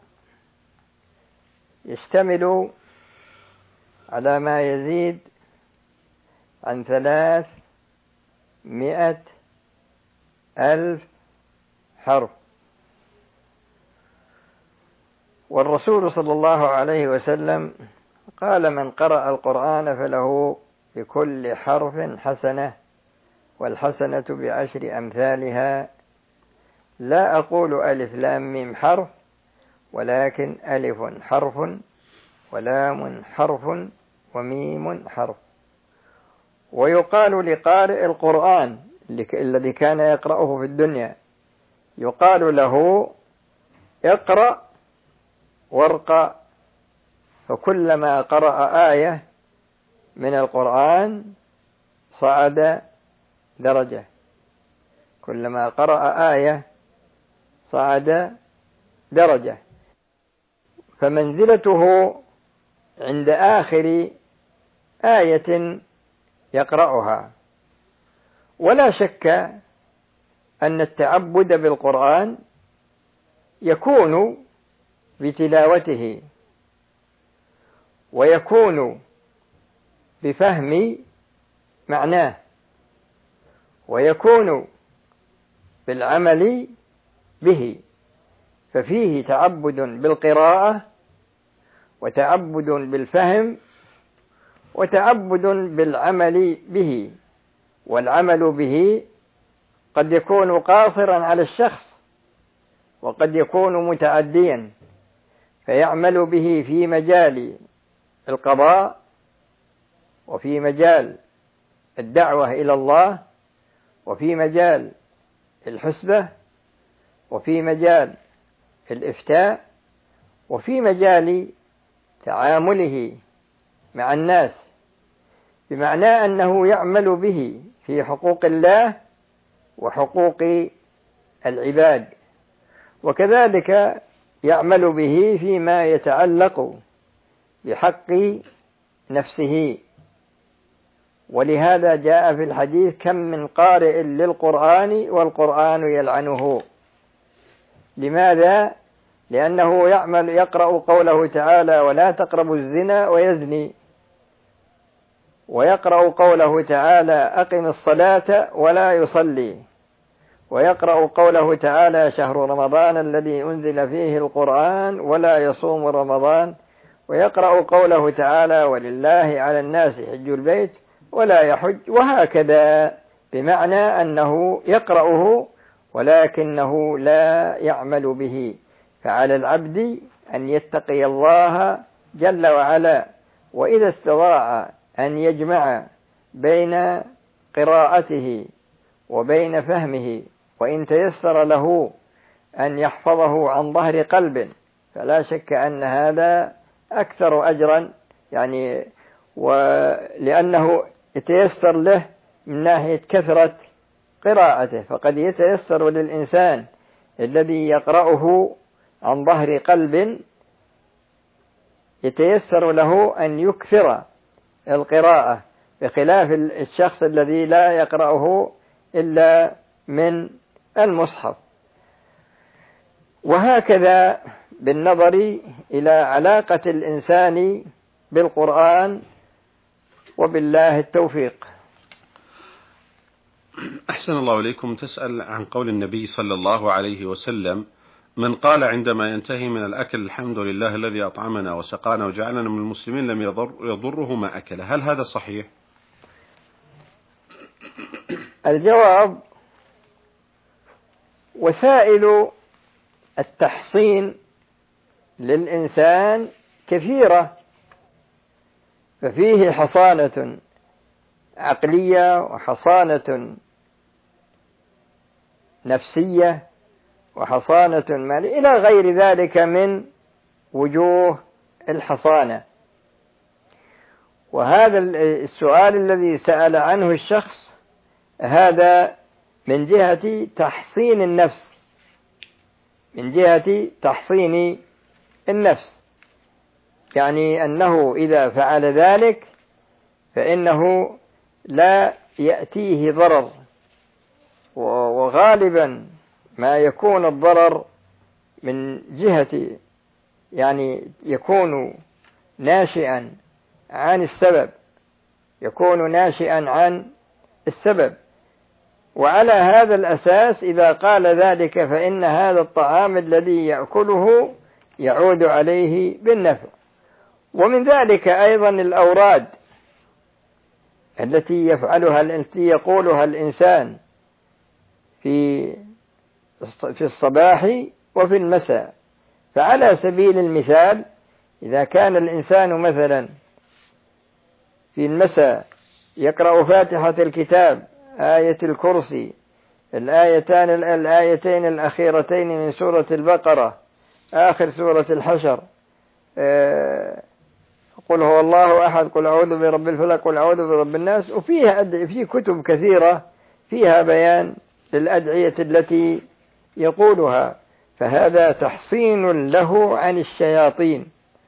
يشتمل على ما يزيد عن 300,000 حرف، والرسول صلى الله عليه وسلم قال: من قرأ القرآن فله بكل حرف حسنة، والحسنة ب10 أمثالها. لا أقول ألف لام ميم حرف، ولكن ألف حرف ولام حرف وميم حرف. ويقال لقارئ القرآن الذي كان يقرأه في الدنيا: يقال له اقرأ وارقى، فكلما قرأ آية من القرآن صعد درجة، كلما قرأ آية صعد درجة، فمنزلته عند آخر آية يقرأها. ولا شك أن التعبد بالقرآن يكون بتلاوته، ويكون بفهم معناه، ويكون بالعمل به، ففيه تعبد بالقراءة، وتعبد بالفهم، وتعبد بالعمل به. والعمل به قد يكون قاصرا على الشخص، وقد يكون متعديا، فيعمل به في مجال القضاء، وفي مجال الدعوة إلى الله، وفي مجال الحسبة، وفي مجال الإفتاء، وفي مجال تعامله مع الناس، بمعنى أنه يعمل به في حقوق الله وحقوق العباد، وكذلك يعمل به فيما يتعلق بحق نفسه. ولهذا جاء في الحديث: كم من قارئ للقرآن والقرآن يلعنه. لماذا؟ لأنه يقرأ قوله تعالى: ولا تقربوا الزنا ويزني، ويقرأ قوله تعالى: أقم الصلاة ولا يصلي، ويقرأ قوله تعالى: شهر رمضان الذي أنزل فيه القرآن ولا يصوم رمضان، ويقرأ قوله تعالى: ولله على الناس حج البيت ولا يحج، وهكذا، بمعنى أنه يقرأه ولكنه لا يعمل به. فعلى العبد أن يتقي الله جل وعلا، وإذا استطاع أن يجمع بين قراءته وبين فهمه، وإن تيسر له أن يحفظه عن ظهر قلب، فلا شك أن هذا أكثر أجرا، يعني ولأنه يتيسر له من ناحية كثرة قراءته. فقد يتيسر للإنسان الذي يقرأه عن ظهر قلب، يتيسر له أن يكثر القراءة، بخلاف الشخص الذي لا يقرأه إلا من المصحف. وهكذا بالنظر إلى علاقة الإنسان بالقرآن، وبالله التوفيق. أحسن الله إليكم. تسأل عن قول النبي صلى الله عليه وسلم: من قال عندما ينتهي من الأكل: الحمد لله الذي أطعمنا وسقانا وجعلنا من المسلمين، لم يضره ما أكل. هل هذا صحيح؟ الجواب: وسائل التحصين للإنسان كثيرة، ففيه حصانة عقلية، وحصانة نفسية، وحصانة مالية، إلى غير ذلك من وجوه الحصانة. وهذا السؤال الذي سأل عنه الشخص هذا من جهة تحصين النفس، من جهة تحصين النفس، يعني أنه إذا فعل ذلك فإنه لا يأتيه ضرر، وغالبا ما يكون الضرر من جهة، يعني يكون ناشئا عن السبب، يكون ناشئا عن السبب. وعلى هذا الأساس إذا قال ذلك فإن هذا الطعام الذي يأكله يعود عليه بالنفع. ومن ذلك أيضا الأوراد التي يقولها الإنسان في الصباح وفي المساء. فعلى سبيل المثال، إذا كان الإنسان مثلا في المساء يقرأ فاتحة الكتاب، آية الكرسي، الآيتين الأخيرتين من سورة البقرة، آخر سورة الحشر، قل هو الله أحد، قل أعوذ برب الفلق، قل أعوذ برب الناس. وفيها في كتب كثيرة فيها بيان للأدعية التي يقولها، فهذا تحصين له عن الشياطين.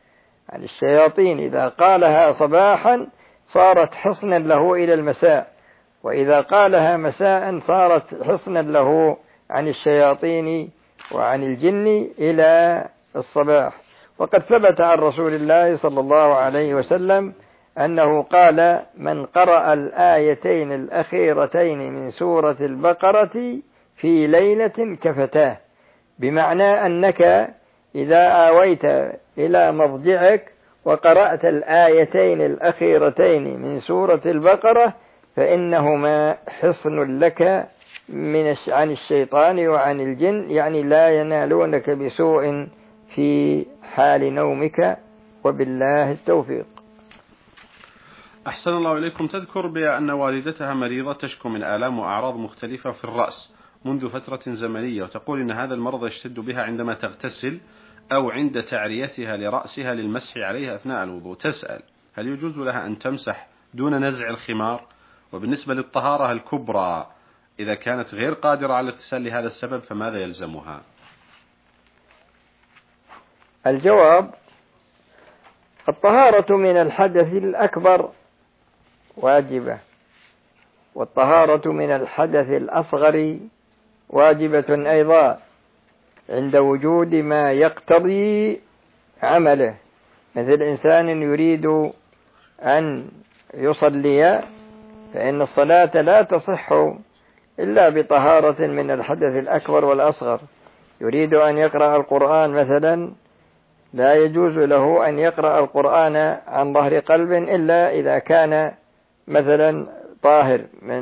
إذا قالها صباحا صارت حصنا له إلى المساء، وإذا قالها مساء صارت حصنا له عن الشياطين وعن الجن إلى الصباح. وقد ثبت عن رسول الله صلى الله عليه وسلم أنه قال: من قرأ الآيتين الأخيرتين من سورة البقرة في ليلة كفتاه، بمعنى أنك إذا آويت إلى مضجعك وقرأت الآيتين الأخيرتين من سورة البقرة فإنهما حصن لك عن الشيطان وعن الجن، يعني لا ينالونك بسوء في حال نومك، وبالله التوفيق. أحسن الله إليكم. تذكر بأن والدتها مريضة تشكو من آلام وأعراض مختلفة في الرأس منذ فترة زمنية، وتقول إن هذا المرض يشتد بها عندما تغتسل أو عند تعريتها لرأسها للمسح عليها أثناء الوضوء. تسأل: هل يجوز لها أن تمسح دون نزع الخمار؟ وبالنسبة للطهارة الكبرى إذا كانت غير قادرة على الاغتسال لهذا السبب فماذا يلزمها؟ الجواب: الطهارة من الحدث الأكبر واجبة، والطهارة من الحدث الأصغر واجبة أيضا عند وجود ما يقتضي عمله، مثل إنسان يريد أن يصلي فإن الصلاة لا تصح إلا بطهارة من الحدث الأكبر والأصغر. يريد أن يقرأ القرآن مثلا، لا يجوز له أن يقرأ القرآن عن ظهر قلب إلا إذا كان مثلا طاهر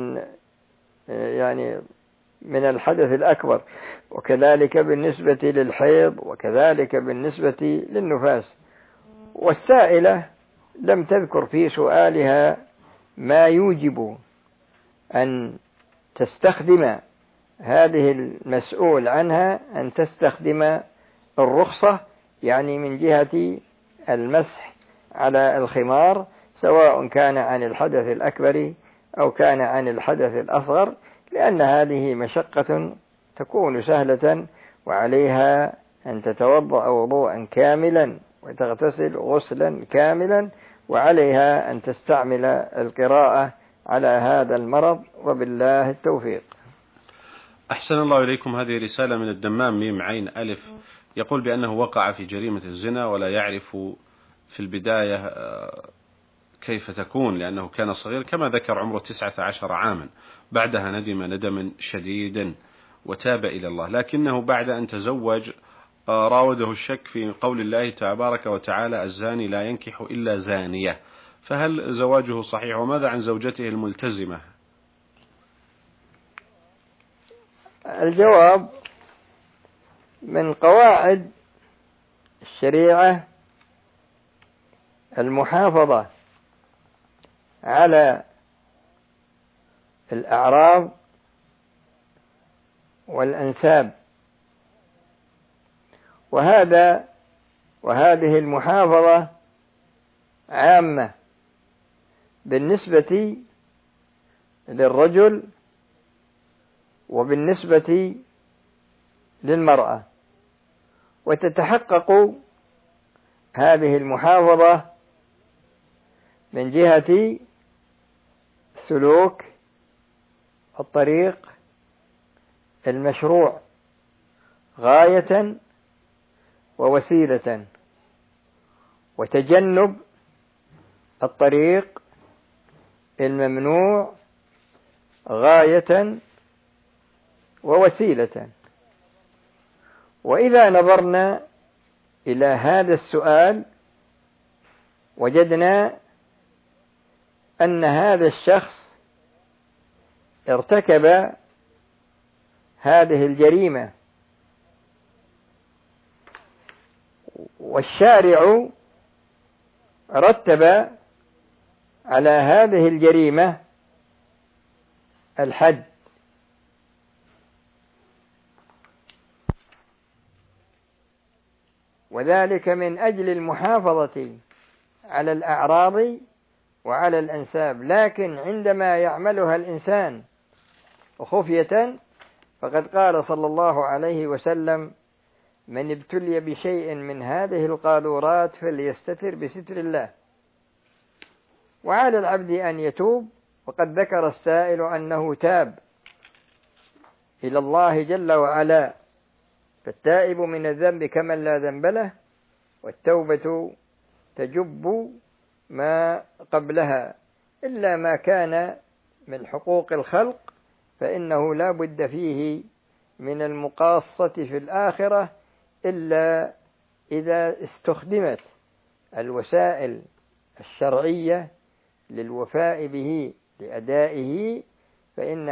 من الحدث الأكبر، وكذلك بالنسبة للحيض، وكذلك بالنسبة للنفاس. والسائلة لم تذكر في سؤالها ما يوجب أن تستخدم هذه المسؤول عنها أن تستخدم الرخصة، يعني من جهة المسح على الخمار، سواء كان عن الحدث الأكبر أو كان عن الحدث الأصغر، لأن هذه مشقة تكون سهلة، وعليها أن تتوضأ وضوءا كاملا وتغتسل غسلا كاملا، وعليها أن تستعمل القراءة على هذا المرض، وبالله التوفيق. أحسن الله إليكم. هذه رسالة من الدمام ميم عين ألف، يقول بأنه وقع في جريمة الزنا ولا يعرف في البداية كيف تكون، لأنه كان صغير كما ذكر عمره 19 عاما. بعدها ندم ندما شديدا وتاب إلى الله، لكنه بعد أن تزوج راوده الشك في قول الله تبارك وتعالى: الزاني لا ينكح إلا زانية. فهل زواجه صحيح؟ وماذا عن زوجته الملتزمة؟ الجواب: من قواعد الشريعة المحافظة على الأعراض والأنساب، وهذه المحافظة عامة بالنسبة للرجل وبالنسبة للمرأة، وتتحقق هذه المحافظة من جهة سلوك الطريق المشروع غاية ووسيلة، وتجنب الطريق الممنوع غاية ووسيلة. وإذا نظرنا إلى هذا السؤال وجدنا أن هذا الشخص ارتكب هذه الجريمة، والشارع رتب على هذه الجريمة الحد، وذلك من أجل المحافظة على الأعراض وعلى الأنساب. لكن عندما يعملها الإنسان خفية فقد قال صلى الله عليه وسلم: من ابتلي بشيء من هذه القاذورات فليستتر بستر الله. وعلى العبد أن يتوب، وقد ذكر السائل أنه تاب إلى الله جل وعلا، فالتائب من الذنب كمن لا ذنب له، والتوبة تجب ما قبلها، إلا ما كان من حقوق الخلق فإنه لا بد فيه من المقاصة في الآخرة، إلا إذا استخدمت الوسائل الشرعية للوفاء به لأدائه، فإن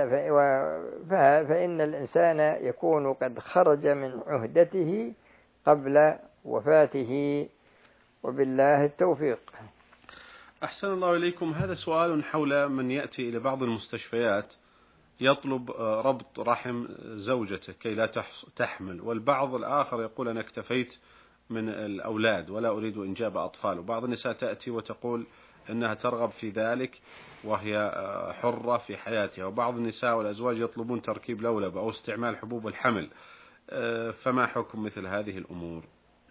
الإنسان يكون قد خرج من عهدته قبل وفاته، وبالله التوفيق. أحسن الله إليكم. هذا سؤال حول من يأتي إلى بعض المستشفيات يطلب ربط رحم زوجته كي لا تحمل، والبعض الآخر يقول أنا اكتفيت من الأولاد ولا أريد إنجاب أطفال، وبعض النساء تأتي وتقول أنها ترغب في ذلك وهي حرة في حياتها، وبعض النساء والأزواج يطلبون تركيب لولب أو استعمال حبوب الحمل، فما حكم مثل هذه الأمور؟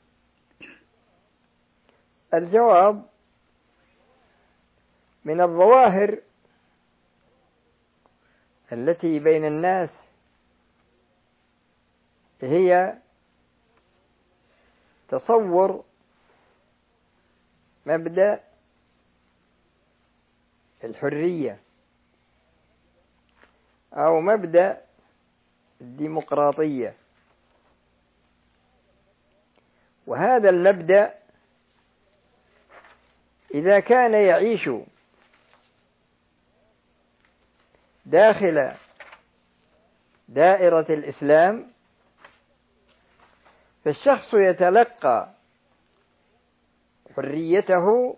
الجواب: من الظواهر التي بين الناس هي تصور مبدأ الحرية أو مبدأ الديمقراطية، وهذا المبدأ إذا كان يعيش داخل دائرة الإسلام فالشخص يتلقى حريته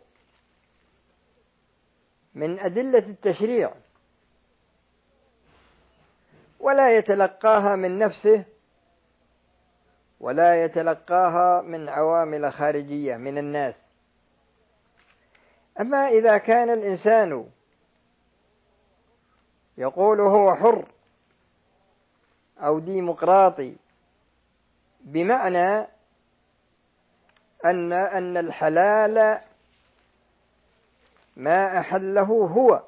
من أدلة التشريع، ولا يتلقاها من نفسه ولا يتلقاها من عوامل خارجية من الناس. أما إذا كان الإنسان يقول هو حر أو ديمقراطي، بمعنى أن الحلال ما أحله هو،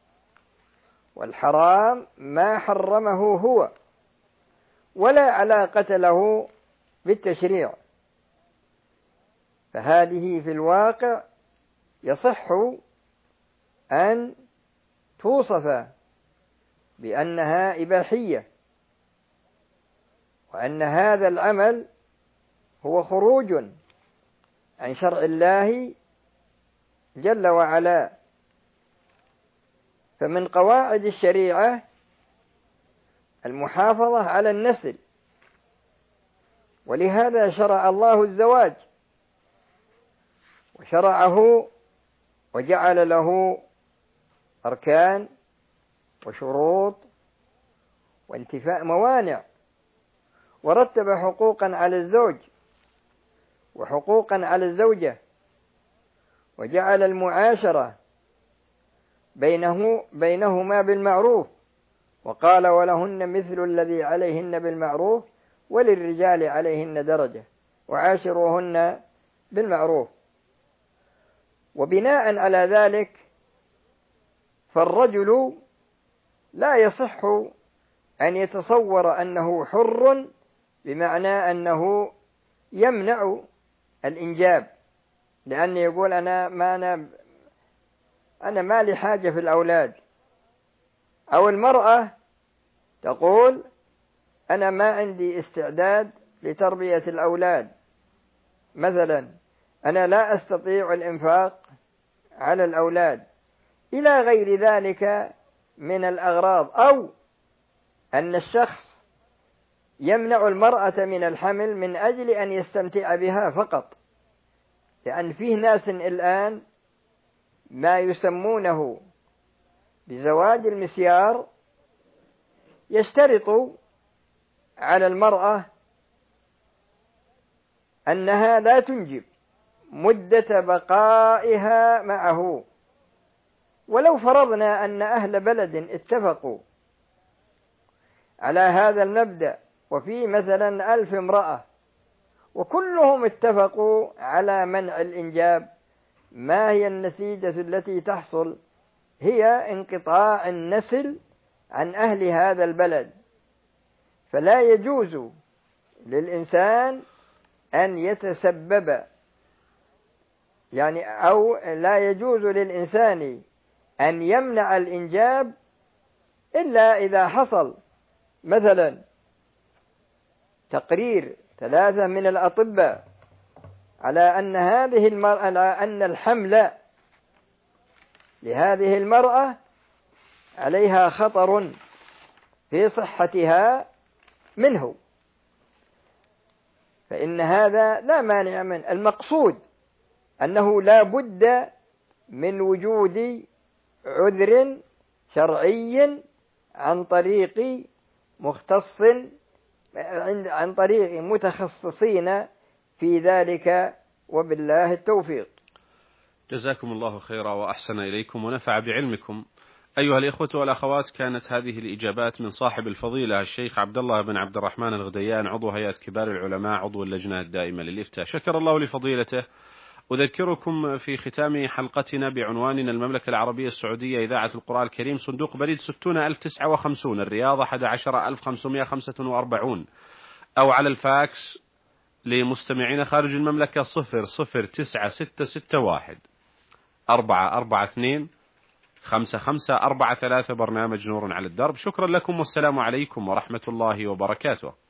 والحرام ما حرمه هو، ولا علاقة له بالتشريع، فهذه في الواقع يصح أن توصف بأنها إباحية، وأن هذا العمل هو خروج عن شرع الله جل وعلا. فمن قواعد الشريعة المحافظة على النسل، ولهذا شرع الله الزواج، وشرعه وجعل له أركان وشروط وانتفاء موانع، ورتب حقوقا على الزوج وحقوقا على الزوجة، وجعل المعاشرة بينهما بالمعروف، وقال: ولهن مثل الذي عليهن بالمعروف وللرجال عليهن درجة وعاشروهن بالمعروف. وبناء على ذلك فالرجل لا يصح أن يتصور أنه حر بمعنى أنه يمنع الإنجاب، لأنه يقول أنا ما لي حاجة في الأولاد، أو المرأة تقول أنا ما عندي استعداد لتربية الأولاد، مثلا أنا لا أستطيع الإنفاق على الأولاد، إلى غير ذلك من الأغراض، أو أن الشخص يمنع المرأة من الحمل من أجل أن يستمتع بها فقط، لأن فيه ناس الآن ما يسمونه بزواج المسيار، يشترط على المرأة أنها لا تنجب مدة بقائها معه. ولو فرضنا أن أهل بلد اتفقوا على هذا المبدأ، وفي مثلا 1000 امرأة وكلهم اتفقوا على منع الإنجاب، ما هي النتيجة التي تحصل؟ هي انقطاع النسل عن أهل هذا البلد. فلا يجوز للإنسان أن يتسبب، أو لا يجوز للإنسان أن يمنع الإنجاب إلا إذا حصل مثلا تقرير 3 من الأطباء على أن هذه المرأة، على أن الحمل لهذه المرأة عليها خطر في صحتها منه، فإن هذا لا مانع منه. المقصود أنه لا بد من وجود عذر شرعي عن طريق مختص، عن طريق متخصصين في ذلك، وبالله التوفيق. جزاكم الله خيرا وأحسن إليكم ونفع بعلمكم. أيها الإخوة والأخوات، كانت هذه الإجابات من صاحب الفضيلة الشيخ عبد الله بن عبد الرحمن الغديان، عضو هيئة كبار العلماء، عضو اللجنة الدائمة للإفتاء. شكر الله لفضيلته. أذكركم في ختام حلقتنا بعنواننا: المملكة العربية السعودية، إذاعة القرآن الكريم، صندوق بريد 60059 الرياض 11545، أو على الفاكس لمستمعين خارج المملكة 00961 442 5543. برنامج نور على الدرب. شكرا لكم والسلام عليكم ورحمة الله وبركاته.